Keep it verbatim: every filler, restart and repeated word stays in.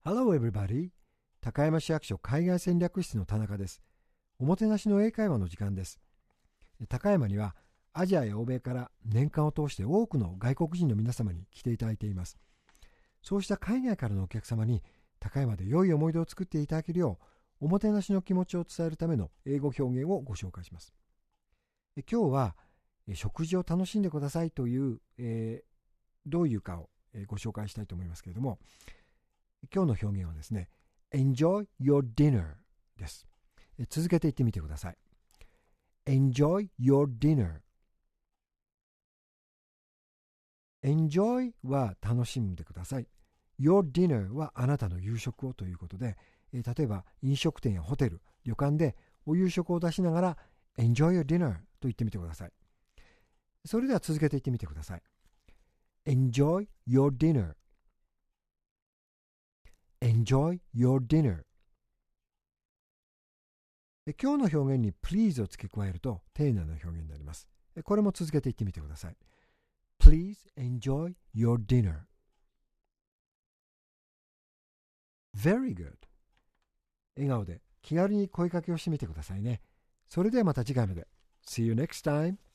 Hello everybody. 高山市役所海外戦略室の田中です。おもてなしの英会話の時間です。高山にはアジアや欧米から年間を通して多くの外国人の皆様に来ていただいています。そうした海外からのお客様に高山で良い思い出を作っていただけるよう、おもてなしの気持ちを伝えるための英語表現をご紹介します。今日は食事を楽しんでくださいという、えー、どういうかをご紹介したいと思いますけれども、今日の表現はですね、Enjoy your dinner です。続けて言ってみてください。Enjoy your dinner。 Enjoy は楽しんでください。Your dinner はあなたの夕食をということで、例えば飲食店やホテル、旅館でお夕食を出しながら Enjoy your dinner と言ってみてください。それでは続けて言ってみてください。Enjoy your dinner。Enjoy your dinner。 今日の表現に please を付け加えると丁寧な表現になります。これも続けて言ってみてください。Please enjoy your dinner. Very good。 笑顔で気軽に声かけをしてみてくださいね。それではまた次回まで。See you next time.